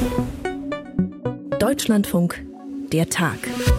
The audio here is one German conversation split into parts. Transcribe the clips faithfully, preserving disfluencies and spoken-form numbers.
Deutschlandfunk, der Tag.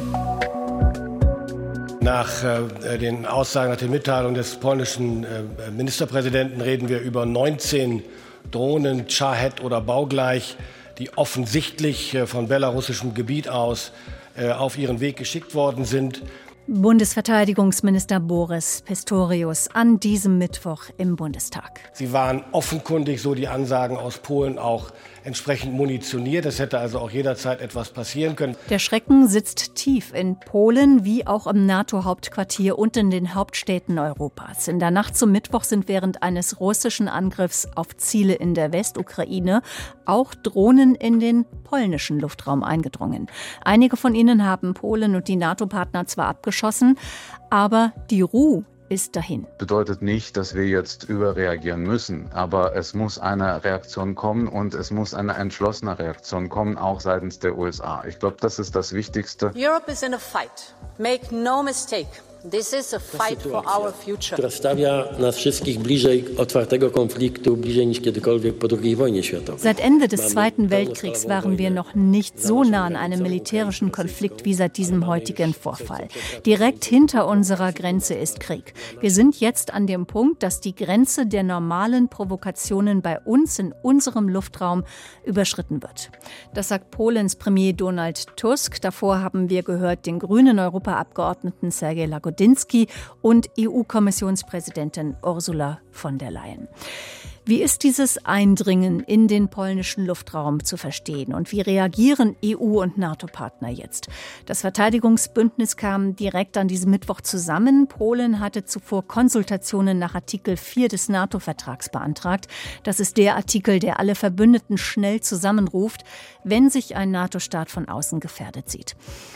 Nach äh, den Aussagen, nach den Mitteilungen des polnischen äh, Ministerpräsidenten reden wir über neunzehn Drohnen, Shahed oder baugleich, die offensichtlich äh, von belarussischem Gebiet aus äh, auf ihren Weg geschickt worden sind. Bundesverteidigungsminister Boris Pistorius an diesem Mittwoch im Bundestag. Sie waren offenkundig, so die Ansagen aus Polen, auch entsprechend munitioniert. Es hätte also auch jederzeit etwas passieren können. Der Schrecken sitzt tief in Polen wie auch im NATO-Hauptquartier und in den Hauptstädten Europas. In der Nacht zum Mittwoch sind während eines russischen Angriffs auf Ziele in der Westukraine auch Drohnen in den polnischen Luftraum eingedrungen. Einige von ihnen haben Polen und die NATO-Partner zwar abgeschossen, aber die Ruhe ist dahin. Bedeutet nicht, dass wir jetzt überreagieren müssen, aber es muss eine Reaktion kommen und es muss eine entschlossene Reaktion kommen, auch seitens der U S A. Ich glaube, das ist das Wichtigste. Europe is in a fight. Make no mistake. This is a fight for our future. Która stawia nas wszystkich bliżej otwartego konfliktu, bliżej niż kiedykolwiek po drugiej wojnie światowej. Seit Ende des Zweiten Weltkriegs waren wir noch nicht so nah an einem militärischen Konflikt wie seit diesem heutigen Vorfall. Direkt hinter unserer Grenze ist Krieg. Wir sind jetzt an dem Punkt, dass die Grenze der normalen Provokationen bei uns in unserem Luftraum überschritten wird. Das sagt Polens Premier Donald Tusk. Davor haben wir gehört den grünen Europaabgeordneten Sergej Lagodinsky und E U-Kommissionspräsidentin Ursula von der Leyen. Wie ist dieses Eindringen in den polnischen Luftraum zu verstehen und wie reagieren E U- und NATO-Partner jetzt? Das Verteidigungsbündnis kam direkt an diesem Mittwoch zusammen. Polen hatte zuvor Konsultationen nach Artikel vier des NATO-Vertrags beantragt. Das ist der Artikel, der alle Verbündeten schnell zusammenruft, wenn sich ein NATO-Staat von außen gefährdet sieht.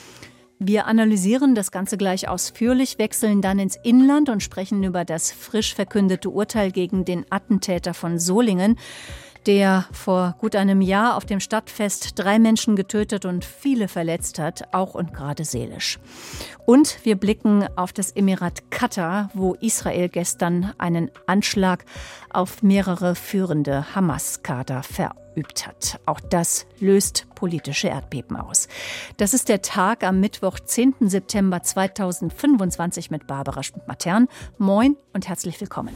Wir analysieren das Ganze gleich ausführlich, wechseln dann ins Inland und sprechen über das frisch verkündete Urteil gegen den Attentäter von Solingen, der vor gut einem Jahr auf dem Stadtfest drei Menschen getötet und viele verletzt hat, auch und gerade seelisch. Und wir blicken auf das Emirat Katar, wo Israel gestern einen Anschlag auf mehrere führende Hamas-Kader verübt hat. Auch das löst politische Erdbeben aus. Das ist der Tag am Mittwoch, zehnten September zweitausendfünfundzwanzig mit Barbara Schmidt-Matern. Moin und herzlich willkommen.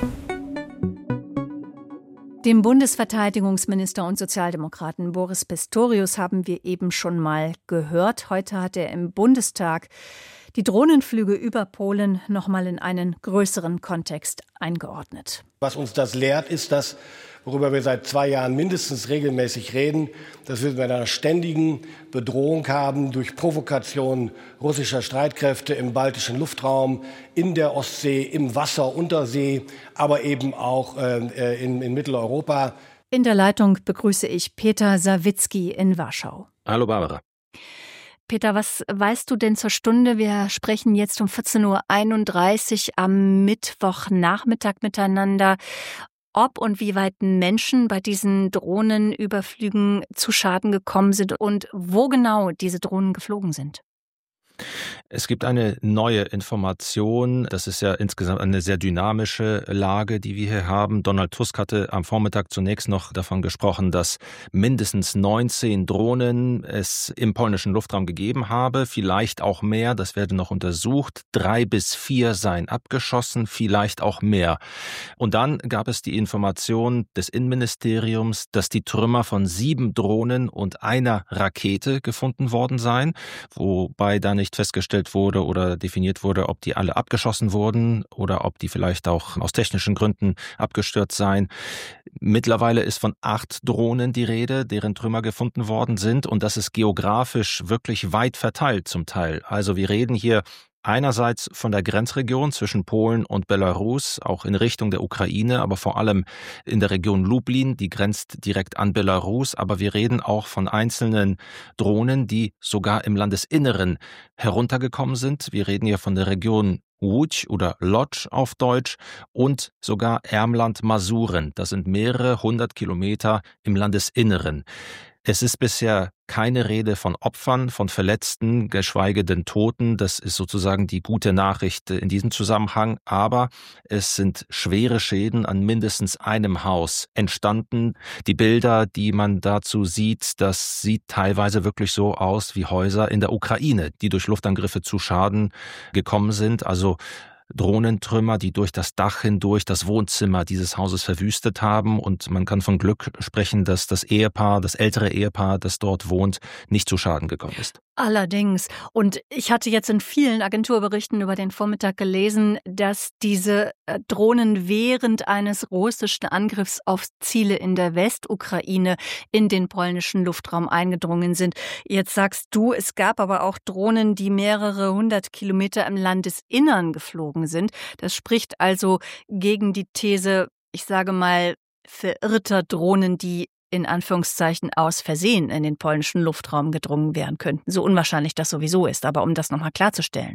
Dem Bundesverteidigungsminister und Sozialdemokraten Boris Pistorius haben wir eben schon mal gehört. Heute hat er im Bundestag die Drohnenflüge über Polen noch mal in einen größeren Kontext eingeordnet. Was uns das lehrt, ist das, worüber wir seit zwei Jahren mindestens regelmäßig reden, dass wir mit einer ständigen Bedrohung haben durch Provokation russischer Streitkräfte im baltischen Luftraum, in der Ostsee, im Wasser, Untersee, aber eben auch äh, in, in Mitteleuropa. In der Leitung begrüße ich Peter Sawicki in Warschau. Hallo Barbara. Peter, was weißt du denn zur Stunde? Wir sprechen jetzt um vierzehn Uhr einunddreißig am Mittwochnachmittag miteinander, ob und wie weit Menschen bei diesen Drohnenüberflügen zu Schaden gekommen sind und wo genau diese Drohnen geflogen sind. Es gibt eine neue Information. Das ist ja insgesamt eine sehr dynamische Lage, die wir hier haben. Donald Tusk hatte am Vormittag zunächst noch davon gesprochen, dass mindestens neunzehn Drohnen es im polnischen Luftraum gegeben habe. Vielleicht auch mehr, das werde noch untersucht. Drei bis vier seien abgeschossen, vielleicht auch mehr. Und dann gab es die Information des Innenministeriums, dass die Trümmer von sieben Drohnen und einer Rakete gefunden worden seien, wobei da nicht festgestellt wurde oder definiert wurde, ob die alle abgeschossen wurden oder ob die vielleicht auch aus technischen Gründen abgestürzt seien. Mittlerweile ist von acht Drohnen die Rede, deren Trümmer gefunden worden sind, und das ist geografisch wirklich weit verteilt zum Teil. Also wir reden hier einerseits von der Grenzregion zwischen Polen und Belarus, auch in Richtung der Ukraine, aber vor allem in der Region Lublin, die grenzt direkt an Belarus. Aber wir reden auch von einzelnen Drohnen, die sogar im Landesinneren heruntergekommen sind. Wir reden hier von der Region Łódź oder Lodz auf Deutsch und sogar Ermland-Masuren. Das sind mehrere hundert Kilometer im Landesinneren. Es ist bisher keine Rede von Opfern, von Verletzten, geschweige denn Toten. Das ist sozusagen die gute Nachricht in diesem Zusammenhang. Aber es sind schwere Schäden an mindestens einem Haus entstanden. Die Bilder, die man dazu sieht, das sieht teilweise wirklich so aus wie Häuser in der Ukraine, die durch Luftangriffe zu Schaden gekommen sind. Also Drohnentrümmer, die durch das Dach hindurch das Wohnzimmer dieses Hauses verwüstet haben. Und man kann von Glück sprechen, dass das Ehepaar, das ältere Ehepaar, das dort wohnt, nicht zu Schaden gekommen ist. Allerdings. Und ich hatte jetzt in vielen Agenturberichten über den Vormittag gelesen, dass diese Drohnen während eines russischen Angriffs auf Ziele in der Westukraine in den polnischen Luftraum eingedrungen sind. Jetzt sagst du, es gab aber auch Drohnen, die mehrere hundert Kilometer im Landesinnern geflogen sind. Das spricht also gegen die These, ich sage mal, verirrter Drohnen, die in Anführungszeichen aus Versehen in den polnischen Luftraum gedrungen werden könnten. So unwahrscheinlich das sowieso ist, aber um das nochmal klarzustellen.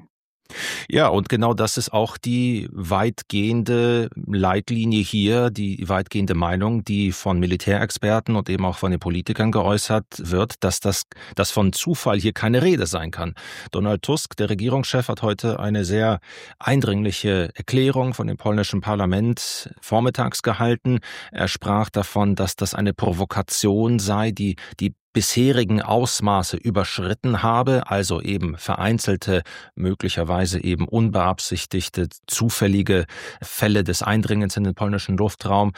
Ja, und genau das ist auch die weitgehende Leitlinie hier, die weitgehende Meinung, die von Militärexperten und eben auch von den Politikern geäußert wird, dass das dass von Zufall hier keine Rede sein kann. Donald Tusk, der Regierungschef, hat heute eine sehr eindringliche Erklärung von dem polnischen Parlament vormittags gehalten. Er sprach davon, dass das eine Provokation sei, die die bisherigen Ausmaße überschritten habe, also eben vereinzelte, möglicherweise eben unbeabsichtigte, zufällige Fälle des Eindringens in den polnischen Luftraum.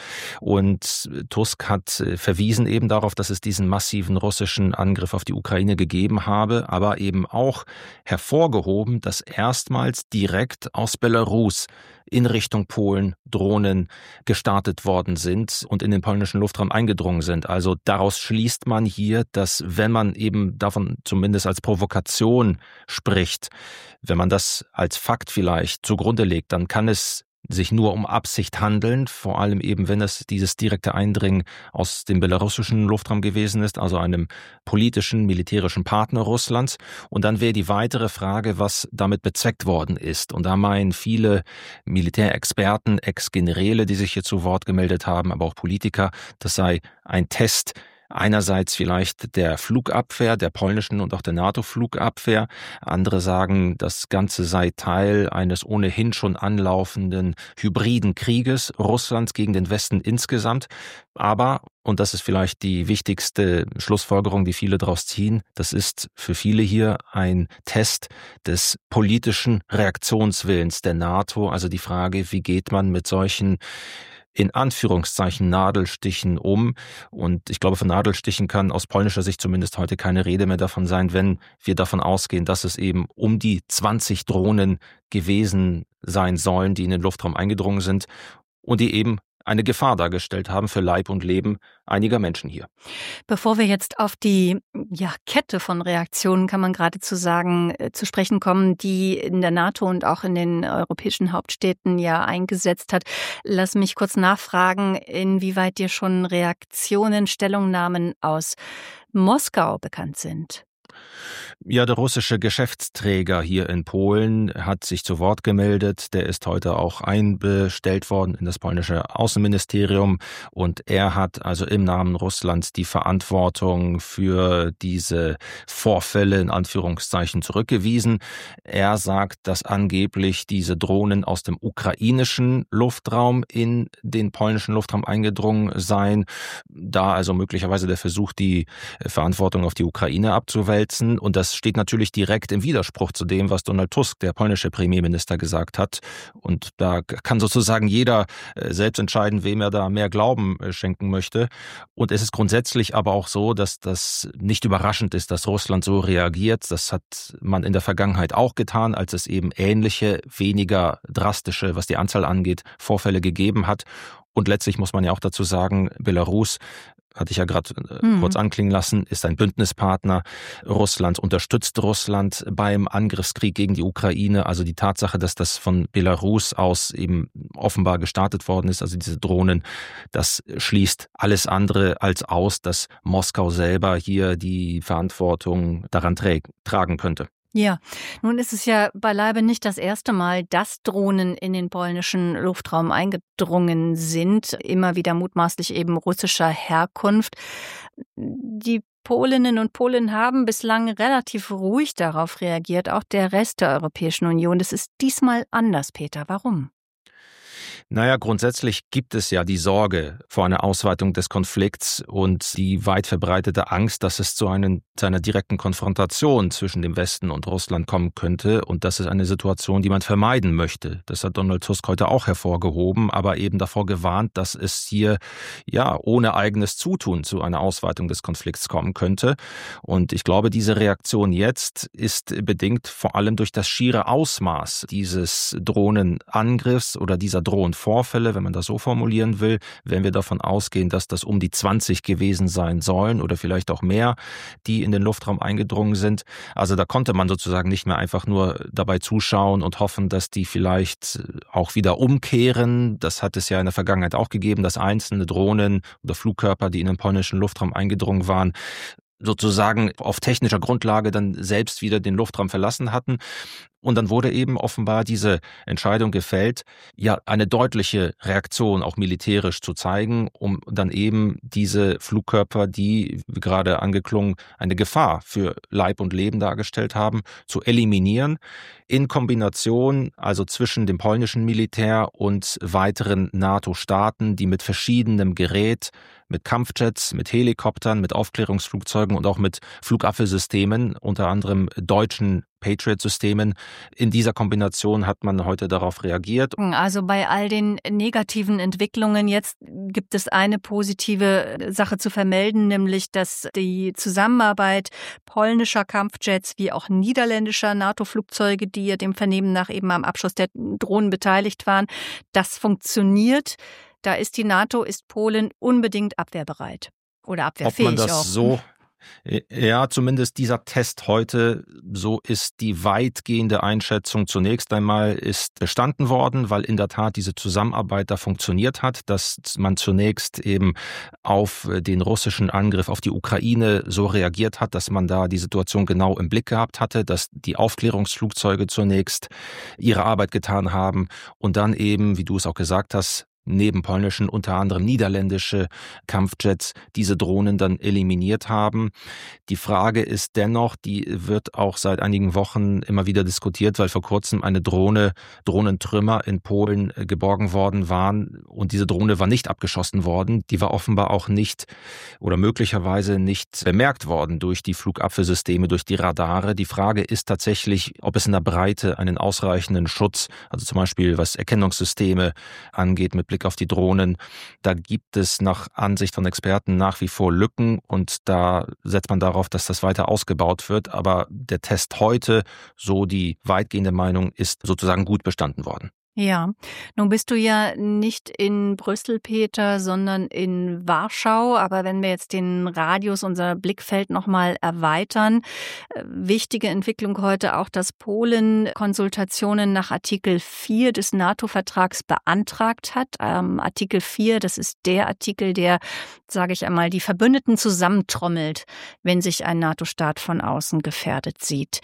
Und Tusk hat verwiesen eben darauf, dass es diesen massiven russischen Angriff auf die Ukraine gegeben habe, aber eben auch hervorgehoben, dass erstmals direkt aus Belarus in Richtung Polen Drohnen gestartet worden sind und in den polnischen Luftraum eingedrungen sind. Also daraus schließt man hier, dass wenn man eben davon zumindest als Provokation spricht, wenn man das als Fakt vielleicht zugrunde legt, dann kann es sich nur um Absicht handeln, vor allem eben, wenn es dieses direkte Eindringen aus dem belarussischen Luftraum gewesen ist, also einem politischen, militärischen Partner Russlands. Und dann wäre die weitere Frage, was damit bezweckt worden ist. Und da meinen viele Militärexperten, Ex-Generäle, die sich hier zu Wort gemeldet haben, aber auch Politiker, das sei ein Test einerseits vielleicht der Flugabwehr, der polnischen und auch der NATO-Flugabwehr. Andere sagen, das Ganze sei Teil eines ohnehin schon anlaufenden hybriden Krieges Russlands gegen den Westen insgesamt. Aber, und das ist vielleicht die wichtigste Schlussfolgerung, die viele daraus ziehen, das ist für viele hier ein Test des politischen Reaktionswillens der NATO. Also die Frage, wie geht man mit solchen in Anführungszeichen Nadelstichen um. Und ich glaube, von Nadelstichen kann aus polnischer Sicht zumindest heute keine Rede mehr davon sein, wenn wir davon ausgehen, dass es eben um die zwanzig Drohnen gewesen sein sollen, die in den Luftraum eingedrungen sind und die eben eine Gefahr dargestellt haben für Leib und Leben einiger Menschen hier. Bevor wir jetzt auf die ja, Kette von Reaktionen, kann man geradezu sagen, äh, zu sprechen kommen, die in der NATO und auch in den europäischen Hauptstädten ja eingesetzt hat, lass mich kurz nachfragen, inwieweit dir schon Reaktionen, Stellungnahmen aus Moskau bekannt sind. Ja, der russische Geschäftsträger hier in Polen hat sich zu Wort gemeldet. Der ist heute auch einbestellt worden in das polnische Außenministerium. Und er hat also im Namen Russlands die Verantwortung für diese Vorfälle in Anführungszeichen zurückgewiesen. Er sagt, dass angeblich diese Drohnen aus dem ukrainischen Luftraum in den polnischen Luftraum eingedrungen seien. Da also möglicherweise der Versuch, die Verantwortung auf die Ukraine abzuwälzen. Und das steht natürlich direkt im Widerspruch zu dem, was Donald Tusk, der polnische Premierminister, gesagt hat. Und da kann sozusagen jeder selbst entscheiden, wem er da mehr Glauben schenken möchte. Und es ist grundsätzlich aber auch so, dass das nicht überraschend ist, dass Russland so reagiert. Das hat man in der Vergangenheit auch getan, als es eben ähnliche, weniger drastische, was die Anzahl angeht, Vorfälle gegeben hat. Und letztlich muss man ja auch dazu sagen, Belarus, hatte ich ja gerade mhm. kurz anklingen lassen, ist ein Bündnispartner Russlands, unterstützt Russland beim Angriffskrieg gegen die Ukraine. Also die Tatsache, dass das von Belarus aus eben offenbar gestartet worden ist, also diese Drohnen, das schließt alles andere als aus, dass Moskau selber hier die Verantwortung daran trä- tragen könnte. Ja, nun ist es ja beileibe nicht das erste Mal, dass Drohnen in den polnischen Luftraum eingedrungen sind, immer wieder mutmaßlich eben russischer Herkunft. Die Polinnen und Polen haben bislang relativ ruhig darauf reagiert, auch der Rest der Europäischen Union. Das ist diesmal anders, Peter. Warum? Naja, grundsätzlich gibt es ja die Sorge vor einer Ausweitung des Konflikts und die weit verbreitete Angst, dass es zu, einen, zu einer direkten Konfrontation zwischen dem Westen und Russland kommen könnte. Und das ist eine Situation, die man vermeiden möchte. Das hat Donald Tusk heute auch hervorgehoben, aber eben davor gewarnt, dass es hier ja ohne eigenes Zutun zu einer Ausweitung des Konflikts kommen könnte. Und ich glaube, diese Reaktion jetzt ist bedingt vor allem durch das schiere Ausmaß dieses Drohnenangriffs oder dieser Drohnenvorfälle, wenn man das so formulieren will, wenn wir davon ausgehen, dass das um die zwanzig gewesen sein sollen oder vielleicht auch mehr, die in den Luftraum eingedrungen sind. Also da konnte man sozusagen nicht mehr einfach nur dabei zuschauen und hoffen, dass die vielleicht auch wieder umkehren. Das hat es ja in der Vergangenheit auch gegeben, dass einzelne Drohnen oder Flugkörper, die in den polnischen Luftraum eingedrungen waren, sozusagen auf technischer Grundlage dann selbst wieder den Luftraum verlassen hatten. Und dann wurde eben offenbar diese Entscheidung gefällt, ja eine deutliche Reaktion auch militärisch zu zeigen, um dann eben diese Flugkörper, die, wie gerade angeklungen, eine Gefahr für Leib und Leben dargestellt haben, zu eliminieren. In Kombination also zwischen dem polnischen Militär und weiteren NATO-Staaten, die mit verschiedenem Gerät, mit Kampfjets, mit Helikoptern, mit Aufklärungsflugzeugen und auch mit Flugabwehrsystemen, unter anderem deutschen Patriot-Systemen. In dieser Kombination hat man heute darauf reagiert. Also bei all den negativen Entwicklungen jetzt gibt es eine positive Sache zu vermelden, nämlich dass die Zusammenarbeit polnischer Kampfjets wie auch niederländischer NATO-Flugzeuge, die ja dem Vernehmen nach eben am Abschuss der Drohnen beteiligt waren, das funktioniert. Da ist die NATO, ist Polen unbedingt abwehrbereit oder abwehrfähig auch. Ob man das auch. so Ja, zumindest dieser Test heute, so ist die weitgehende Einschätzung zunächst einmal ist bestanden worden, weil in der Tat diese Zusammenarbeit da funktioniert hat, dass man zunächst eben auf den russischen Angriff auf die Ukraine so reagiert hat, dass man da die Situation genau im Blick gehabt hatte, dass die Aufklärungsflugzeuge zunächst ihre Arbeit getan haben und dann eben, wie du es auch gesagt hast, neben polnischen, unter anderem niederländische Kampfjets diese Drohnen dann eliminiert haben. Die Frage ist dennoch, die wird auch seit einigen Wochen immer wieder diskutiert, weil vor kurzem eine Drohne, Drohnentrümmer in Polen geborgen worden waren und diese Drohne war nicht abgeschossen worden. Die war offenbar auch nicht oder möglicherweise nicht bemerkt worden durch die Flugabwehrsysteme, durch die Radare. Die Frage ist tatsächlich, ob es in der Breite einen ausreichenden Schutz, also zum Beispiel was Erkennungssysteme angeht, mit Blick auf die Drohnen, da gibt es nach Ansicht von Experten nach wie vor Lücken und da setzt man darauf, dass das weiter ausgebaut wird. Aber der Test heute, so die weitgehende Meinung, ist sozusagen gut bestanden worden. Ja, nun bist du ja nicht in Brüssel, Peter, sondern in Warschau. Aber wenn wir jetzt den Radius, unser Blickfeld nochmal erweitern, wichtige Entwicklung heute auch, dass Polen Konsultationen nach Artikel vier des NATO-Vertrags beantragt hat. Ähm, Artikel vier, das ist der Artikel, der, sage ich einmal, die Verbündeten zusammentrommelt, wenn sich ein NATO-Staat von außen gefährdet sieht.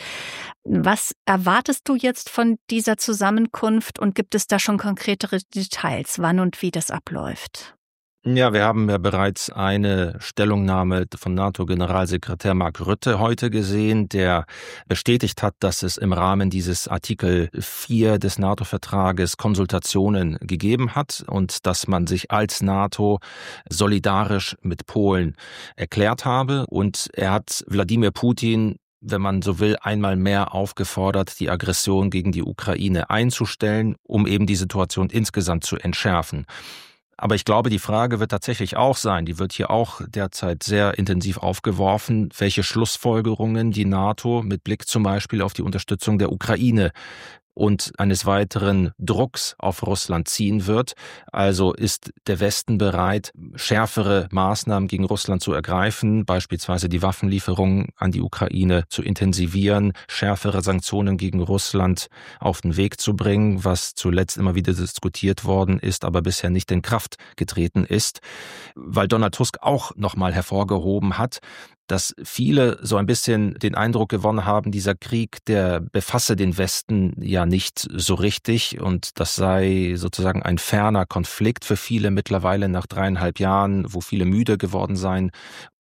Was erwartest du jetzt von dieser Zusammenkunft und gibt es da schon konkretere Details, wann und wie das abläuft? Ja, wir haben ja bereits eine Stellungnahme von NATO-Generalsekretär Mark Rutte heute gesehen, der bestätigt hat, dass es im Rahmen dieses Artikel vier des NATO-Vertrages Konsultationen gegeben hat und dass man sich als NATO solidarisch mit Polen erklärt habe. Und er hat Wladimir Putin, wenn man so will, einmal mehr aufgefordert, die Aggression gegen die Ukraine einzustellen, um eben die Situation insgesamt zu entschärfen. Aber ich glaube, die Frage wird tatsächlich auch sein, die wird hier auch derzeit sehr intensiv aufgeworfen, welche Schlussfolgerungen die NATO mit Blick zum Beispiel auf die Unterstützung der Ukraine und eines weiteren Drucks auf Russland ziehen wird. Also ist der Westen bereit, schärfere Maßnahmen gegen Russland zu ergreifen, beispielsweise die Waffenlieferungen an die Ukraine zu intensivieren, schärfere Sanktionen gegen Russland auf den Weg zu bringen, was zuletzt immer wieder diskutiert worden ist, aber bisher nicht in Kraft getreten ist, weil Donald Tusk auch nochmal hervorgehoben hat, dass viele so ein bisschen den Eindruck gewonnen haben, dieser Krieg, der befasse den Westen ja nicht so richtig und das sei sozusagen ein ferner Konflikt für viele mittlerweile nach dreieinhalb Jahren, wo viele müde geworden seien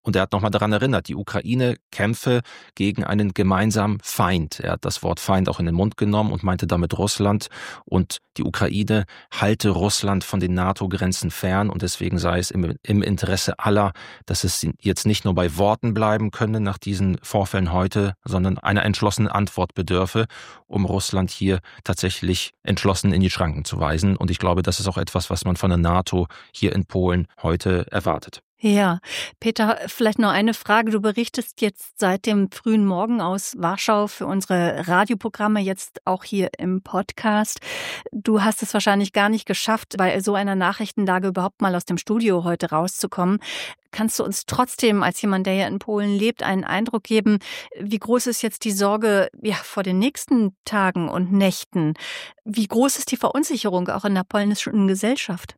Und er hat nochmal daran erinnert, die Ukraine kämpfe gegen einen gemeinsamen Feind. Er hat das Wort Feind auch in den Mund genommen und meinte damit Russland. Und die Ukraine halte Russland von den NATO-Grenzen fern. Und deswegen sei es im, im Interesse aller, dass es jetzt nicht nur bei Worten bleiben könne nach diesen Vorfällen heute, sondern einer entschlossenen Antwort bedürfe, um Russland hier tatsächlich entschlossen in die Schranken zu weisen. Und ich glaube, das ist auch etwas, was man von der NATO hier in Polen heute erwartet. Ja, Peter, vielleicht noch eine Frage. Du berichtest jetzt seit dem frühen Morgen aus Warschau für unsere Radioprogramme, jetzt auch hier im Podcast. Du hast es wahrscheinlich gar nicht geschafft, bei so einer Nachrichtenlage überhaupt mal aus dem Studio heute rauszukommen. Kannst du uns trotzdem, als jemand, der ja in Polen lebt, einen Eindruck geben, wie groß ist jetzt die Sorge ja, vor den nächsten Tagen und Nächten? Wie groß ist die Verunsicherung auch in der polnischen Gesellschaft?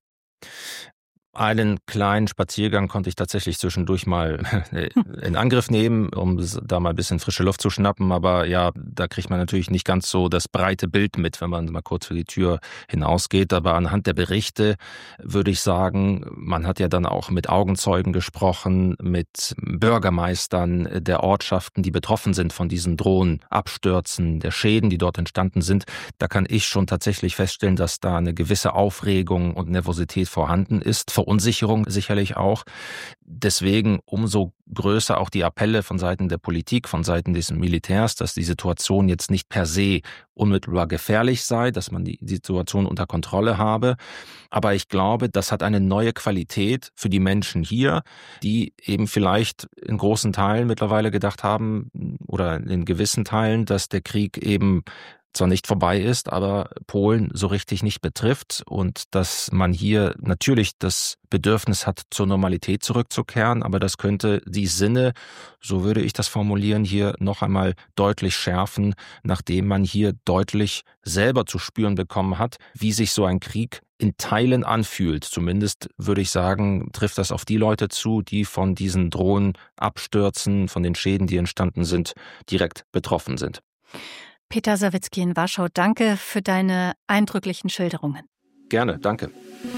Einen kleinen Spaziergang konnte ich tatsächlich zwischendurch mal in Angriff nehmen, um da mal ein bisschen frische Luft zu schnappen. Aber ja, da kriegt man natürlich nicht ganz so das breite Bild mit, wenn man mal kurz für die Tür hinausgeht. Aber anhand der Berichte würde ich sagen, man hat ja dann auch mit Augenzeugen gesprochen, mit Bürgermeistern der Ortschaften, die betroffen sind von diesen Drohnenabstürzen, der Schäden, die dort entstanden sind. Da kann ich schon tatsächlich feststellen, dass da eine gewisse Aufregung und Nervosität vorhanden ist. Verunsicherung sicherlich auch. Deswegen umso größer auch die Appelle von Seiten der Politik, von Seiten des Militärs, dass die Situation jetzt nicht per se unmittelbar gefährlich sei, dass man die Situation unter Kontrolle habe. Aber ich glaube, das hat eine neue Qualität für die Menschen hier, die eben vielleicht in großen Teilen mittlerweile gedacht haben oder in gewissen Teilen, dass der Krieg eben zwar nicht vorbei ist, aber Polen so richtig nicht betrifft und dass man hier natürlich das Bedürfnis hat, zur Normalität zurückzukehren, aber das könnte die Sinne, so würde ich das formulieren, hier noch einmal deutlich schärfen, nachdem man hier deutlich selber zu spüren bekommen hat, wie sich so ein Krieg in Teilen anfühlt. Zumindest würde ich sagen, trifft das auf die Leute zu, die von diesen Drohnenabstürzen, von den Schäden, die entstanden sind, direkt betroffen sind. Peter Sawicki in Warschau, danke für deine eindrücklichen Schilderungen. Gerne, danke.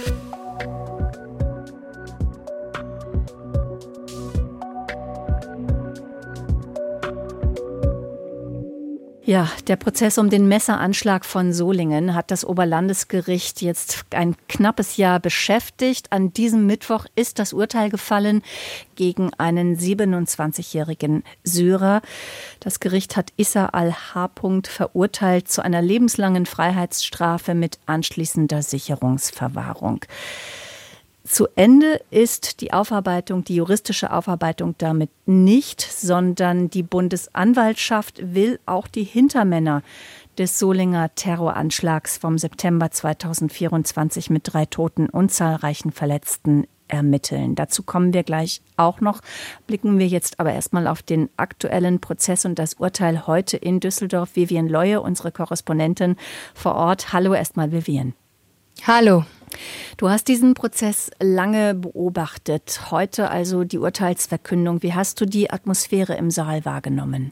Ja, der Prozess um den Messeranschlag von Solingen hat das Oberlandesgericht jetzt ein knappes Jahr beschäftigt. An diesem Mittwoch ist das Urteil gefallen gegen einen siebenundzwanzigjährigen Syrer. Das Gericht hat Issa al-H. verurteilt zu einer lebenslangen Freiheitsstrafe mit anschließender Sicherungsverwahrung. Zu Ende ist die Aufarbeitung, die juristische Aufarbeitung damit nicht, sondern die Bundesanwaltschaft will auch die Hintermänner des Solinger Terroranschlags vom September zweitausendvierundzwanzig mit drei Toten und zahlreichen Verletzten ermitteln. Dazu kommen wir gleich auch noch. Blicken wir jetzt aber erstmal auf den aktuellen Prozess und das Urteil heute in Düsseldorf. Vivian Leue, unsere Korrespondentin vor Ort. Hallo erstmal, Vivian. Hallo. Du hast diesen Prozess lange beobachtet. Heute also die Urteilsverkündung. Wie hast du die Atmosphäre im Saal wahrgenommen?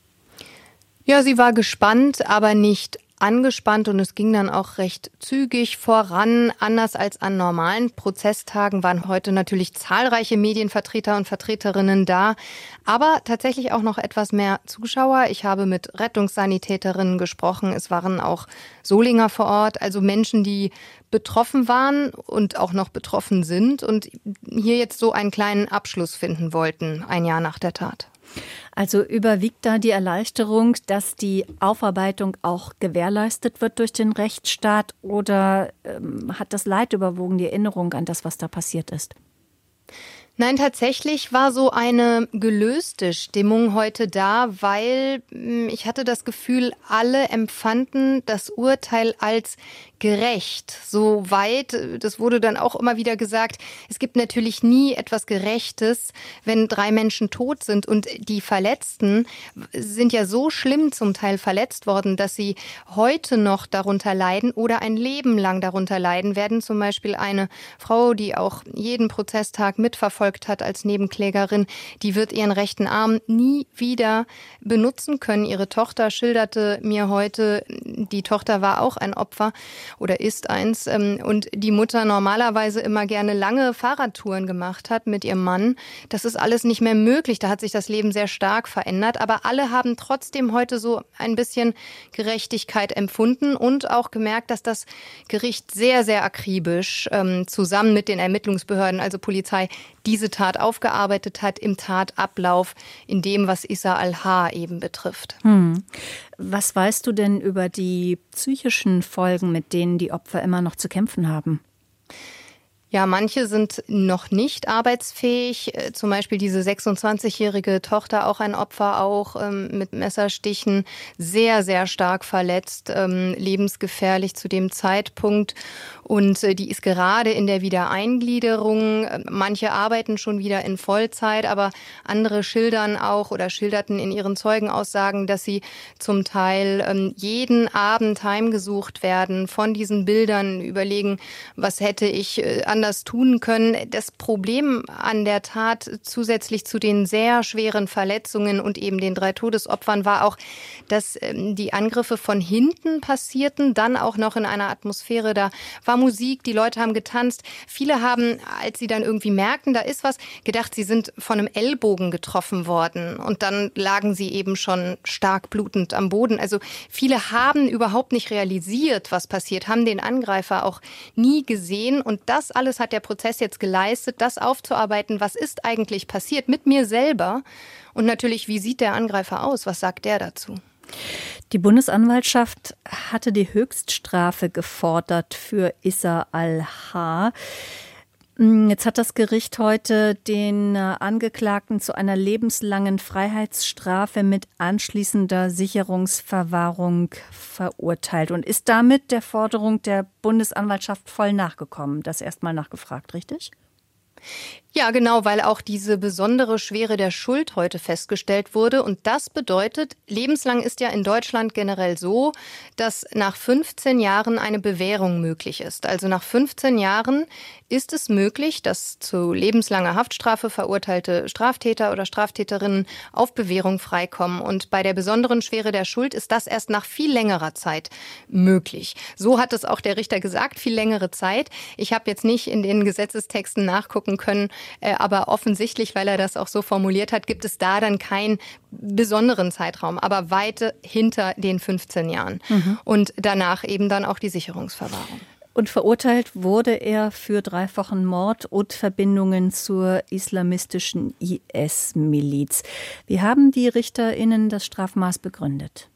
Ja, sie war gespannt, aber nicht angespannt und es ging dann auch recht zügig voran. Anders als an normalen Prozesstagen waren heute natürlich zahlreiche Medienvertreter und Vertreterinnen da, aber tatsächlich auch noch etwas mehr Zuschauer. Ich habe mit Rettungssanitäterinnen gesprochen. Es waren auch Solinger vor Ort, also Menschen, die betroffen waren und auch noch betroffen sind und hier jetzt so einen kleinen Abschluss finden wollten, ein Jahr nach der Tat. Also überwiegt da die Erleichterung, dass die Aufarbeitung auch gewährleistet wird durch den Rechtsstaat oder ähm, hat das Leid überwogen, die Erinnerung an das, was da passiert ist? Nein, tatsächlich war so eine gelöste Stimmung heute da, weil ich hatte das Gefühl, alle empfanden das Urteil als gerecht. Soweit, das wurde dann auch immer wieder gesagt, es gibt natürlich nie etwas Gerechtes, wenn drei Menschen tot sind und die Verletzten sind ja so schlimm zum Teil verletzt worden, dass sie heute noch darunter leiden oder ein Leben lang darunter leiden werden. Zum Beispiel eine Frau, die auch jeden Prozesstag mitverfolgt hat als Nebenklägerin, die wird ihren rechten Arm nie wieder benutzen können. Ihre Tochter schilderte mir heute, die Tochter war auch ein Opfer. oder ist eins. Und die Mutter normalerweise immer gerne lange Fahrradtouren gemacht hat mit ihrem Mann. Das ist alles nicht mehr möglich. Da hat sich das Leben sehr stark verändert. Aber alle haben trotzdem heute so ein bisschen Gerechtigkeit empfunden und auch gemerkt, dass das Gericht sehr, sehr akribisch ähm, zusammen mit den Ermittlungsbehörden, also Polizei, diese Tat aufgearbeitet hat im Tatablauf, in dem, was Issa Al-Har eben betrifft. Hm. Was weißt du denn über die psychischen Folgen, mit denen die Opfer immer noch zu kämpfen haben? Ja, manche sind noch nicht arbeitsfähig. Zum Beispiel diese sechsundzwanzigjährige Tochter, auch ein Opfer, auch ähm, mit Messerstichen, sehr, sehr stark verletzt, ähm, lebensgefährlich zu dem Zeitpunkt. Und äh, die ist gerade in der Wiedereingliederung. Manche arbeiten schon wieder in Vollzeit, aber andere schildern auch oder schilderten in ihren Zeugenaussagen, dass sie zum Teil ähm, jeden Abend heimgesucht werden, von diesen Bildern überlegen, was hätte ich äh, anders tun können. Das Problem an der Tat zusätzlich zu den sehr schweren Verletzungen und eben den drei Todesopfern war auch, dass ähm, die Angriffe von hinten passierten, dann auch noch in einer Atmosphäre, da war Musik, die Leute haben getanzt. Viele haben, als sie dann irgendwie merkten, da ist was, gedacht, sie sind von einem Ellbogen getroffen worden und dann lagen sie eben schon stark blutend am Boden. Also viele haben überhaupt nicht realisiert, was passiert, haben den Angreifer auch nie gesehen und das alles hat der Prozess jetzt geleistet, das aufzuarbeiten, was ist eigentlich passiert mit mir selber und natürlich, wie sieht der Angreifer aus, was sagt der dazu? Die Bundesanwaltschaft hatte die Höchststrafe gefordert für Issa Al-Har. Jetzt hat das Gericht heute den Angeklagten zu einer lebenslangen Freiheitsstrafe mit anschließender Sicherungsverwahrung verurteilt und ist damit der Forderung der Bundesanwaltschaft voll nachgekommen. Das erstmal nachgefragt, richtig? Ja, genau, weil auch diese besondere Schwere der Schuld heute festgestellt wurde. Und das bedeutet, lebenslang ist ja in Deutschland generell so, dass nach fünfzehn Jahren eine Bewährung möglich ist. Also nach fünfzehn Jahren ist es möglich, dass zu lebenslanger Haftstrafe verurteilte Straftäter oder Straftäterinnen auf Bewährung freikommen. Und bei der besonderen Schwere der Schuld ist das erst nach viel längerer Zeit möglich. So hat es auch der Richter gesagt, viel längere Zeit. Ich habe jetzt nicht in den Gesetzestexten nachgucken können, aber offensichtlich, weil er das auch so formuliert hat, gibt es da dann keinen besonderen Zeitraum, aber weit hinter den fünfzehn Jahren. Mhm. Und danach eben dann auch die Sicherungsverwahrung. Und verurteilt wurde er für dreifachen Mord und Verbindungen zur islamistischen I S-Miliz. Wie haben die RichterInnen das Strafmaß begründet?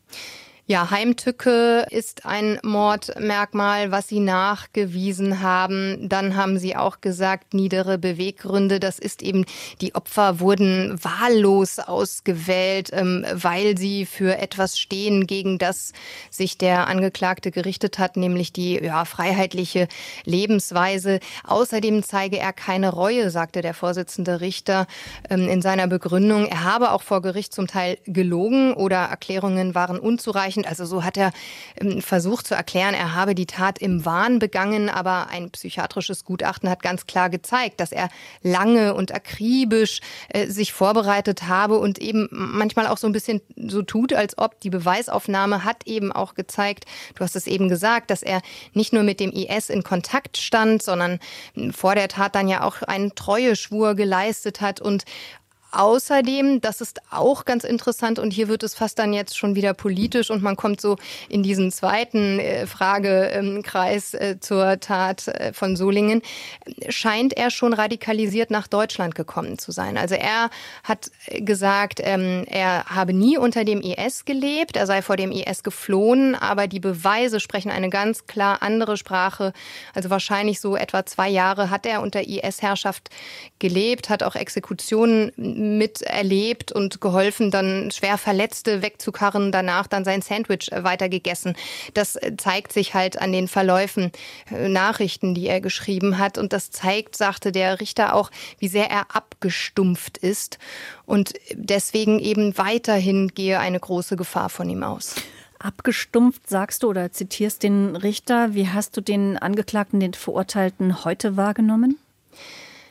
Ja, Heimtücke ist ein Mordmerkmal, was sie nachgewiesen haben. Dann haben sie auch gesagt, niedere Beweggründe. Das ist eben, die Opfer wurden wahllos ausgewählt, weil sie für etwas stehen, gegen das sich der Angeklagte gerichtet hat, nämlich die ja, freiheitliche Lebensweise. Außerdem zeige er keine Reue, sagte der Vorsitzende Richter in seiner Begründung. Er habe auch vor Gericht zum Teil gelogen oder Erklärungen waren unzureichend. Also so hat er ähm, versucht zu erklären, er habe die Tat im Wahn begangen, aber ein psychiatrisches Gutachten hat ganz klar gezeigt, dass er lange und akribisch äh, sich vorbereitet habe und eben manchmal auch so ein bisschen so tut, als ob die Beweisaufnahme hat eben auch gezeigt, du hast es eben gesagt, dass er nicht nur mit dem I S in Kontakt stand, sondern vor der Tat dann ja auch einen Treueschwur geleistet hat und außerdem, das ist auch ganz interessant und hier wird es fast dann jetzt schon wieder politisch und man kommt so in diesen zweiten äh, Fragekreis äh, zur Tat äh, von Solingen, scheint er schon radikalisiert nach Deutschland gekommen zu sein. Also er hat gesagt, ähm, er habe nie unter dem I S gelebt, er sei vor dem I S geflohen, aber die Beweise sprechen eine ganz klar andere Sprache. Also wahrscheinlich so etwa zwei Jahre hat er unter I S-Herrschaft gelebt, hat auch Exekutionen miterlebt und geholfen, dann schwer Verletzte wegzukarren, danach dann sein Sandwich weitergegessen. Das zeigt sich halt an den Verläufen, Nachrichten, die er geschrieben hat. Und das zeigt, sagte der Richter auch, wie sehr er abgestumpft ist. Und deswegen eben weiterhin gehe eine große Gefahr von ihm aus. Abgestumpft, sagst du oder zitierst den Richter. Wie hast du den Angeklagten, den Verurteilten heute wahrgenommen?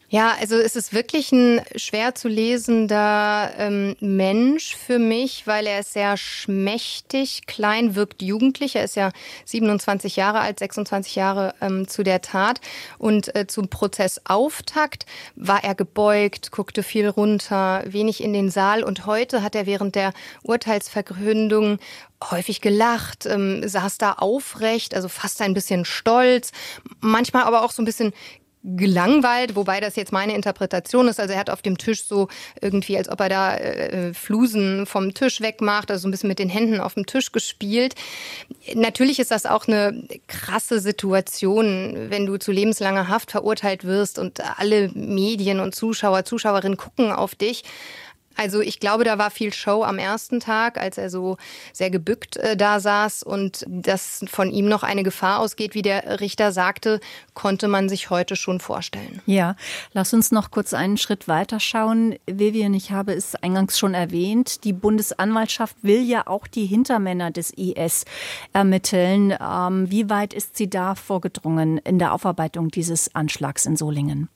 Ja, also es ist wirklich ein schwer zu lesender ähm, Mensch für mich, weil er ist sehr schmächtig, klein, wirkt jugendlich. Er ist ja siebenundzwanzig Jahre alt, sechsundzwanzig Jahre ähm, zu der Tat. Und äh, zum Prozessauftakt war er gebeugt, guckte viel runter, wenig in den Saal. Und heute hat er während der Urteilsverkündung häufig gelacht, ähm, saß da aufrecht, also fast ein bisschen stolz, manchmal aber auch so ein bisschen gelangweilt, wobei das jetzt meine Interpretation ist. Also er hat auf dem Tisch so irgendwie, als ob er da äh, Flusen vom Tisch wegmacht, also so ein bisschen mit den Händen auf dem Tisch gespielt. Natürlich ist das auch eine krasse Situation, wenn du zu lebenslanger Haft verurteilt wirst und alle Medien und Zuschauer, Zuschauerinnen gucken auf dich. Also ich glaube, da war viel Show am ersten Tag, als er so sehr gebückt äh, da saß und dass von ihm noch eine Gefahr ausgeht, wie der Richter sagte, konnte man sich heute schon vorstellen. Ja, lass uns noch kurz einen Schritt weiter schauen. Vivian, ich habe es eingangs schon erwähnt, die Bundesanwaltschaft will ja auch die Hintermänner des I S ermitteln. Ähm, wie weit ist sie da vorgedrungen in der Aufarbeitung dieses Anschlags in Solingen?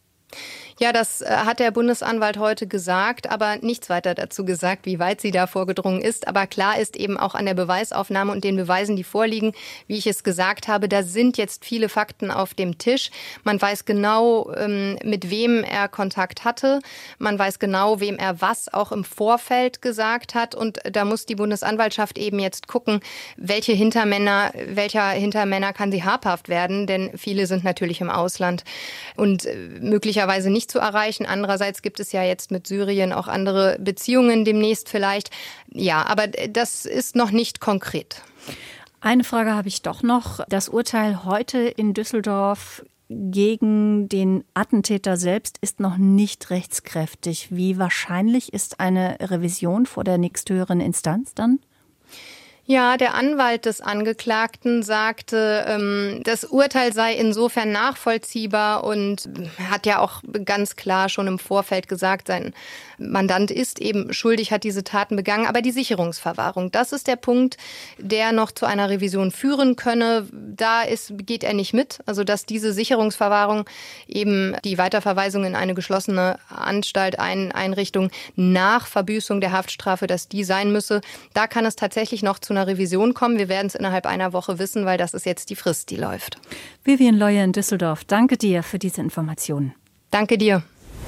Ja, das hat der Bundesanwalt heute gesagt, aber nichts weiter dazu gesagt, wie weit sie da vorgedrungen ist. Aber klar ist eben auch an der Beweisaufnahme und den Beweisen, die vorliegen, wie ich es gesagt habe, da sind jetzt viele Fakten auf dem Tisch. Man weiß genau, mit wem er Kontakt hatte. Man weiß genau, wem er was auch im Vorfeld gesagt hat. Und da muss die Bundesanwaltschaft eben jetzt gucken, welche Hintermänner, welcher Hintermänner kann sie habhaft werden, denn viele sind natürlich im Ausland und möglicherweise nicht zu erreichen. Andererseits gibt es ja jetzt mit Syrien auch andere Beziehungen demnächst vielleicht. Ja, aber das ist noch nicht konkret. Eine Frage habe ich doch noch. Das Urteil heute in Düsseldorf gegen den Attentäter selbst ist noch nicht rechtskräftig. Wie wahrscheinlich ist eine Revision vor der nächsthöheren Instanz dann? Ja, der Anwalt des Angeklagten sagte, ähm, das Urteil sei insofern nachvollziehbar und hat ja auch ganz klar schon im Vorfeld gesagt, sein Mandant ist eben schuldig, hat diese Taten begangen. Aber die Sicherungsverwahrung, das ist der Punkt, der noch zu einer Revision führen könne. Da ist, geht er nicht mit. Also dass diese Sicherungsverwahrung eben die Weiterverweisung in eine geschlossene Anstalt, ein, Einrichtung nach Verbüßung der Haftstrafe, dass die sein müsse. Da kann es tatsächlich noch zu einer Revision kommen. Wir werden es innerhalb einer Woche wissen, weil das ist jetzt die Frist, die läuft. Vivian Leuer in Düsseldorf, danke dir für diese Informationen. Danke dir.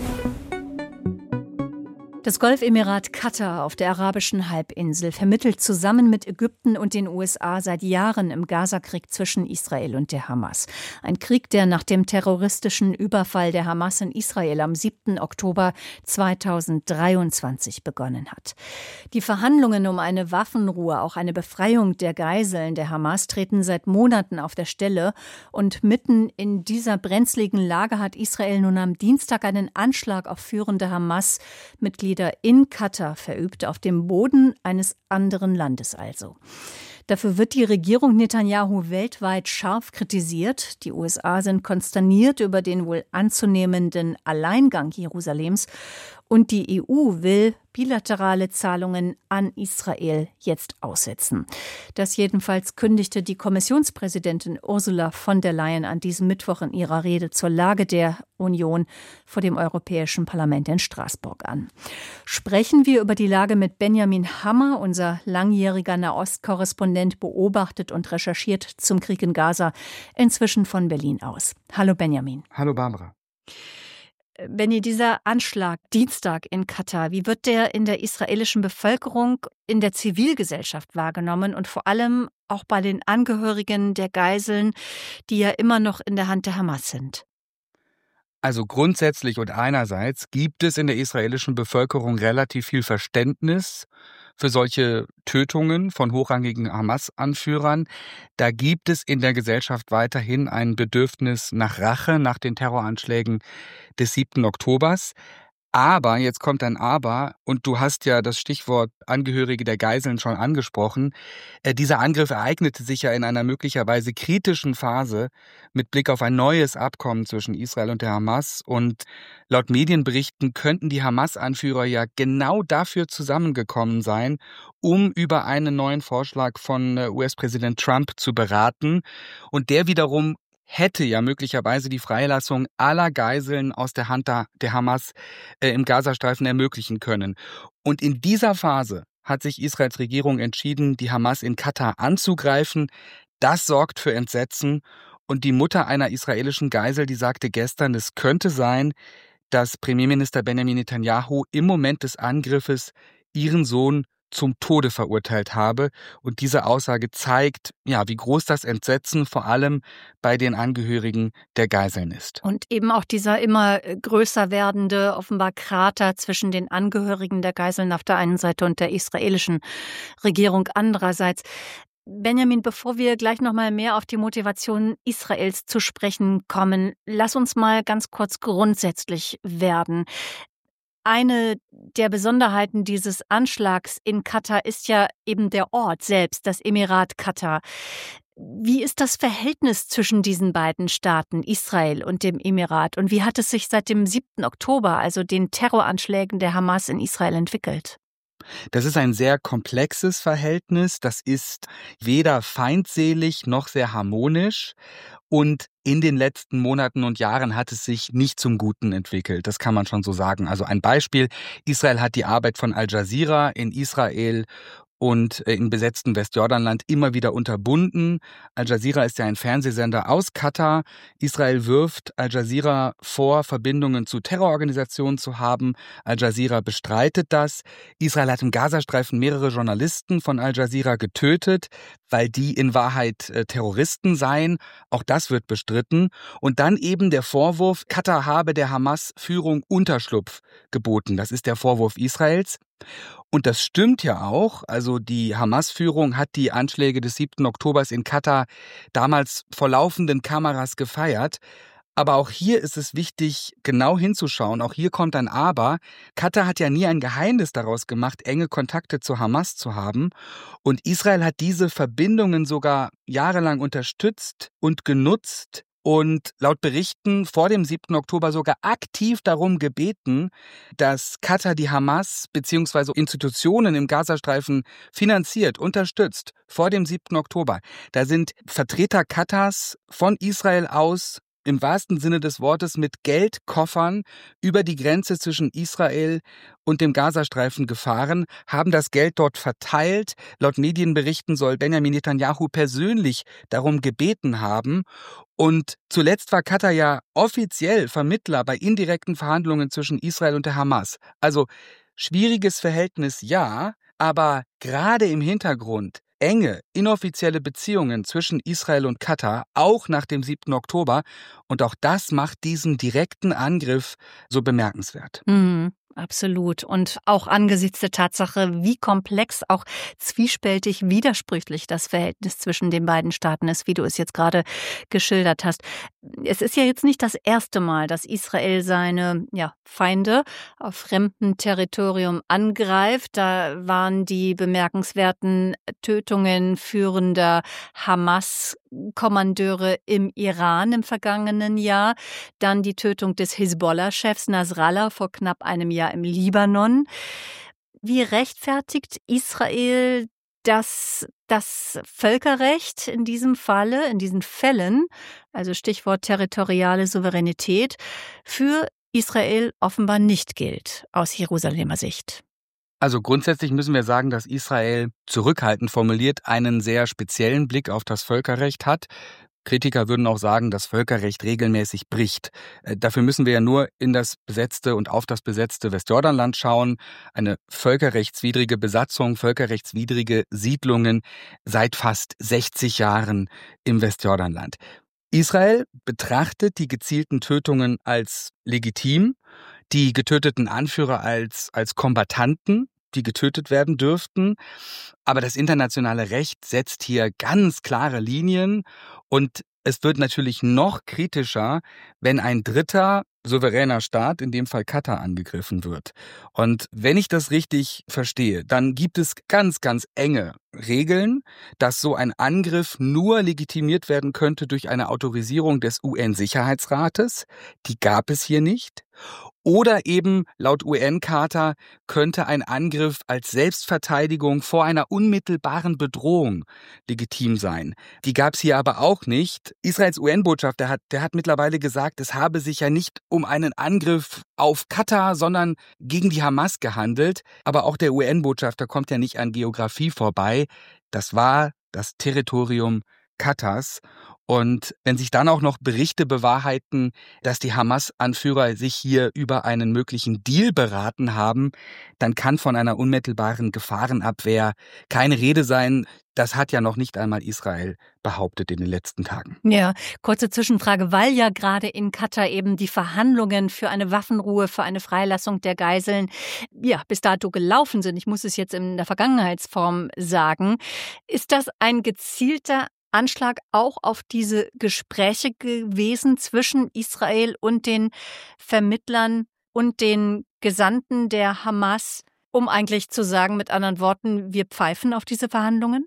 Das Golfemirat Katar auf der arabischen Halbinsel vermittelt zusammen mit Ägypten und den U S A seit Jahren im Gazakrieg zwischen Israel und der Hamas. Ein Krieg, der nach dem terroristischen Überfall der Hamas in Israel am siebten Oktober zweitausenddreiundzwanzig begonnen hat. Die Verhandlungen um eine Waffenruhe, auch eine Befreiung der Geiseln der Hamas, treten seit Monaten auf der Stelle. Und mitten in dieser brenzligen Lage hat Israel nun am Dienstag einen Anschlag auf führende Hamas-Mitglieder in Katar verübt, auf dem Boden eines anderen Landes also. Dafür wird die Regierung Netanyahu weltweit scharf kritisiert. Die U S A sind konsterniert über den wohl anzunehmenden Alleingang Jerusalems. Und die E U will bilaterale Zahlungen an Israel jetzt aussetzen. Das jedenfalls kündigte die Kommissionspräsidentin Ursula von der Leyen an diesem Mittwoch in ihrer Rede zur Lage der Union vor dem Europäischen Parlament in Straßburg an. Sprechen wir über die Lage mit Benjamin Hammer, unser langjähriger Nahostkorrespondent, beobachtet und recherchiert zum Krieg in Gaza, inzwischen von Berlin aus. Hallo Benjamin. Hallo Barbara. Benni, dieser Anschlag Dienstag in Katar, wie wird der in der israelischen Bevölkerung, in der Zivilgesellschaft wahrgenommen und vor allem auch bei den Angehörigen der Geiseln, die ja immer noch in der Hand der Hamas sind? Also grundsätzlich und einerseits gibt es in der israelischen Bevölkerung relativ viel Verständnis für solche Tötungen von hochrangigen Hamas-Anführern. Da gibt es in der Gesellschaft weiterhin ein Bedürfnis nach Rache, nach den Terroranschlägen des siebten Oktobers. Aber, jetzt kommt ein Aber, und du hast ja das Stichwort Angehörige der Geiseln schon angesprochen, äh, dieser Angriff ereignete sich ja in einer möglicherweise kritischen Phase mit Blick auf ein neues Abkommen zwischen Israel und der Hamas. Und laut Medienberichten könnten die Hamas-Anführer ja genau dafür zusammengekommen sein, um über einen neuen Vorschlag von U S-Präsident Trump zu beraten. Und der wiederum hätte ja möglicherweise die Freilassung aller Geiseln aus der Hand der Hamas äh, im Gazastreifen ermöglichen können. Und in dieser Phase hat sich Israels Regierung entschieden, die Hamas in Katar anzugreifen. Das sorgt für Entsetzen. Und die Mutter einer israelischen Geisel, die sagte gestern, es könnte sein, dass Premierminister Benjamin Netanyahu im Moment des Angriffes ihren Sohn zum Tode verurteilt habe. Und diese Aussage zeigt, ja, wie groß das Entsetzen vor allem bei den Angehörigen der Geiseln ist. Und eben auch dieser immer größer werdende, offenbar Krater zwischen den Angehörigen der Geiseln auf der einen Seite und der israelischen Regierung andererseits. Benjamin, bevor wir gleich noch mal mehr auf die Motivation Israels zu sprechen kommen, lass uns mal ganz kurz grundsätzlich werden. Eine der Besonderheiten dieses Anschlags in Katar ist ja eben der Ort selbst, das Emirat Katar. Wie ist das Verhältnis zwischen diesen beiden Staaten, Israel und dem Emirat? Und wie hat es sich seit dem siebten Oktober, also den Terroranschlägen der Hamas in Israel, entwickelt? Das ist ein sehr komplexes Verhältnis. Das ist weder feindselig noch sehr harmonisch. Und in den letzten Monaten und Jahren hat es sich nicht zum Guten entwickelt. Das kann man schon so sagen. Also ein Beispiel. Israel hat die Arbeit von Al Jazeera in Israel und im besetzten Westjordanland immer wieder unterbunden. Al Jazeera ist ja ein Fernsehsender aus Katar. Israel wirft Al Jazeera vor, Verbindungen zu Terrororganisationen zu haben. Al Jazeera bestreitet das. Israel hat im Gazastreifen mehrere Journalisten von Al Jazeera getötet, weil die in Wahrheit äh, Terroristen seien. Auch das wird bestritten. Und dann eben der Vorwurf, Katar habe der Hamas-Führung Unterschlupf geboten. Das ist der Vorwurf Israels. Und das stimmt ja auch. Also die Hamas-Führung hat die Anschläge des siebten Oktobers in Katar damals vor laufenden Kameras gefeiert. Aber auch hier ist es wichtig, genau hinzuschauen. Auch hier kommt ein Aber. Katar hat ja nie ein Geheimnis daraus gemacht, enge Kontakte zu Hamas zu haben. Und Israel hat diese Verbindungen sogar jahrelang unterstützt und genutzt. Und laut Berichten vor dem siebten Oktober sogar aktiv darum gebeten, dass Katar die Hamas bzw. Institutionen im Gazastreifen finanziert, unterstützt, vor dem siebten Oktober. Da sind Vertreter Katars von Israel aus im wahrsten Sinne des Wortes mit Geldkoffern über die Grenze zwischen Israel und dem Gazastreifen gefahren, haben das Geld dort verteilt. Laut Medienberichten soll Benjamin Netanyahu persönlich darum gebeten haben. Und zuletzt war Katar ja offiziell Vermittler bei indirekten Verhandlungen zwischen Israel und der Hamas. Also schwieriges Verhältnis, ja, aber gerade im Hintergrund enge, inoffizielle Beziehungen zwischen Israel und Katar, auch nach dem siebten Oktober. Und auch das macht diesen direkten Angriff so bemerkenswert. Mhm. Absolut. Und auch angesichts der Tatsache, wie komplex, auch zwiespältig, widersprüchlich das Verhältnis zwischen den beiden Staaten ist, wie du es jetzt gerade geschildert hast. Es ist ja jetzt nicht das erste Mal, dass Israel seine ja, Feinde auf fremdem Territorium angreift. Da waren die bemerkenswerten Tötungen führender Hamas-Kommandeure im Iran im vergangenen Jahr. Dann die Tötung des Hisbollah-Chefs Nasrallah vor knapp einem Jahr im Libanon. Wie rechtfertigt Israel das, das Völkerrecht in diesem Falle, in diesen Fällen, also Stichwort territoriale Souveränität, für Israel offenbar nicht gilt, aus Jerusalemer Sicht? Also grundsätzlich müssen wir sagen, dass Israel, zurückhaltend formuliert, einen sehr speziellen Blick auf das Völkerrecht hat. Kritiker würden auch sagen, dass Völkerrecht regelmäßig bricht. Dafür müssen wir ja nur in das besetzte und auf das besetzte Westjordanland schauen. Eine völkerrechtswidrige Besatzung, völkerrechtswidrige Siedlungen seit fast sechzig Jahren im Westjordanland. Israel betrachtet die gezielten Tötungen als legitim, die getöteten Anführer als, als Kombattanten, die getötet werden dürften. Aber das internationale Recht setzt hier ganz klare Linien und es wird natürlich noch kritischer, wenn ein dritter souveräner Staat, in dem Fall Katar, angegriffen wird. Und wenn ich das richtig verstehe, dann gibt es ganz, ganz enge Regeln, dass so ein Angriff nur legitimiert werden könnte durch eine Autorisierung des U N-Sicherheitsrates. Die gab es hier nicht. Oder eben laut U N-Charta könnte ein Angriff als Selbstverteidigung vor einer unmittelbaren Bedrohung legitim sein. Die gab es hier aber auch nicht. Israels U N-Botschafter hat, der hat mittlerweile gesagt, es habe sich ja nicht um einen Angriff auf Katar, sondern gegen die Hamas gehandelt. Aber auch der U N-Botschafter kommt ja nicht an Geografie vorbei. Das war das Territorium Katars. Und wenn sich dann auch noch Berichte bewahrheiten, dass die Hamas-Anführer sich hier über einen möglichen Deal beraten haben, dann kann von einer unmittelbaren Gefahrenabwehr keine Rede sein. Das hat ja noch nicht einmal Israel behauptet in den letzten Tagen. Ja, kurze Zwischenfrage, weil ja gerade in Katar eben die Verhandlungen für eine Waffenruhe, für eine Freilassung der Geiseln, ja, bis dato gelaufen sind. Ich muss es jetzt in der Vergangenheitsform sagen. Ist das ein gezielter Anschlag auch auf diese Gespräche gewesen zwischen Israel und den Vermittlern und den Gesandten der Hamas, um eigentlich zu sagen, mit anderen Worten, wir pfeifen auf diese Verhandlungen?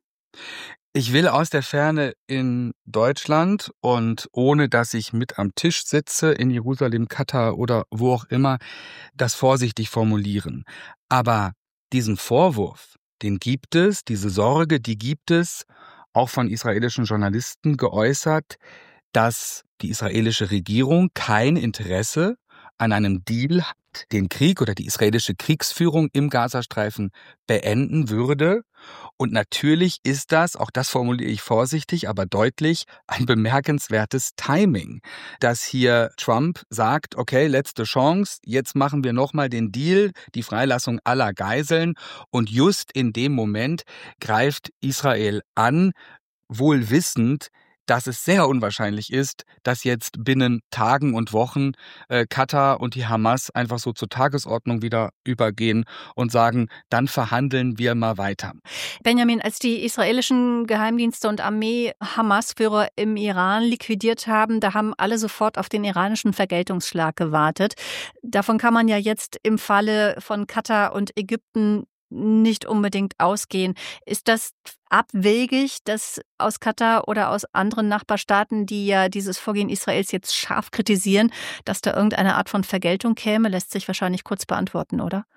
Ich will aus der Ferne in Deutschland und ohne, dass ich mit am Tisch sitze, in Jerusalem, Katar oder wo auch immer, das vorsichtig formulieren. Aber diesen Vorwurf, den gibt es, diese Sorge, die gibt es, auch von israelischen Journalisten geäußert, dass die israelische Regierung kein Interesse an einem Deal hat, den Krieg oder die israelische Kriegsführung im Gazastreifen beenden würde. Und natürlich ist das, auch das formuliere ich vorsichtig, aber deutlich, ein bemerkenswertes Timing, dass hier Trump sagt, okay, letzte Chance, jetzt machen wir nochmal den Deal, die Freilassung aller Geiseln. Und just in dem Moment greift Israel an, wohl wissend, dass es sehr unwahrscheinlich ist, dass jetzt binnen Tagen und Wochen äh, Katar und die Hamas einfach so zur Tagesordnung wieder übergehen und sagen, dann verhandeln wir mal weiter. Benjamin, als die israelischen Geheimdienste und Armee Hamas-Führer im Iran liquidiert haben, da haben alle sofort auf den iranischen Vergeltungsschlag gewartet. Davon kann man ja jetzt im Falle von Katar und Ägypten nicht unbedingt ausgehen. Ist das abwegig, dass aus Katar oder aus anderen Nachbarstaaten, die ja dieses Vorgehen Israels jetzt scharf kritisieren, dass da irgendeine Art von Vergeltung käme? Lässt sich wahrscheinlich kurz beantworten, oder?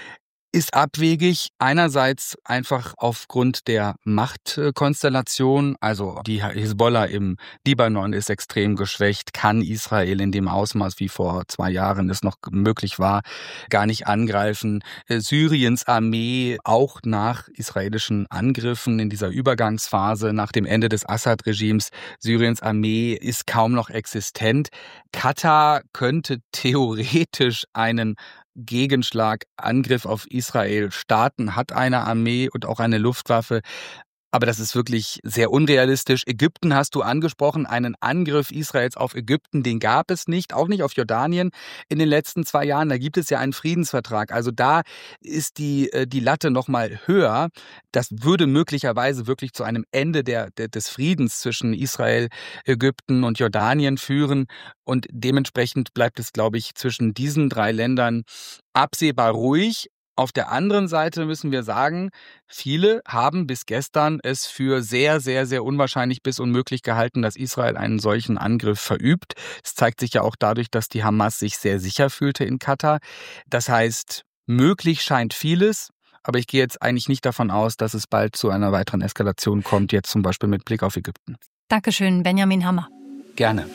Ist abwegig, einerseits einfach aufgrund der Machtkonstellation, also die Hisbollah im Libanon ist extrem geschwächt, kann Israel in dem Ausmaß, wie vor zwei Jahren es noch möglich war, gar nicht angreifen. Syriens Armee auch nach israelischen Angriffen in dieser Übergangsphase nach dem Ende des Assad-Regimes, Syriens Armee ist kaum noch existent. Katar könnte theoretisch einen Gegenschlag, Angriff auf Israel starten, hat eine Armee und auch eine Luftwaffe. Aber das ist wirklich sehr unrealistisch. Ägypten hast du angesprochen, einen Angriff Israels auf Ägypten, den gab es nicht, auch nicht auf Jordanien in den letzten zwei Jahren. Da gibt es ja einen Friedensvertrag. Also da ist die, die Latte noch mal höher. Das würde möglicherweise wirklich zu einem Ende der, der, des Friedens zwischen Israel, Ägypten und Jordanien führen. Und dementsprechend bleibt es, glaube ich, zwischen diesen drei Ländern absehbar ruhig. Auf der anderen Seite müssen wir sagen, viele haben bis gestern es für sehr, sehr, sehr unwahrscheinlich bis unmöglich gehalten, dass Israel einen solchen Angriff verübt. Es zeigt sich ja auch dadurch, dass die Hamas sich sehr sicher fühlte in Katar. Das heißt, möglich scheint vieles, aber ich gehe jetzt eigentlich nicht davon aus, dass es bald zu einer weiteren Eskalation kommt, jetzt zum Beispiel mit Blick auf Ägypten. Dankeschön, Benjamin Hammer. Gerne.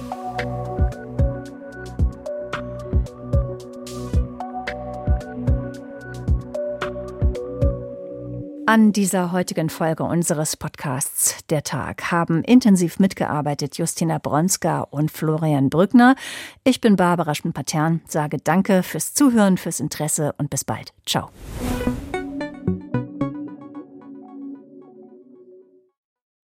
An dieser heutigen Folge unseres Podcasts Der Tag haben intensiv mitgearbeitet Justina Bronska und Florian Brückner. Ich bin Barbara Schmidt-Patern, sage Danke fürs Zuhören, fürs Interesse und bis bald. Ciao.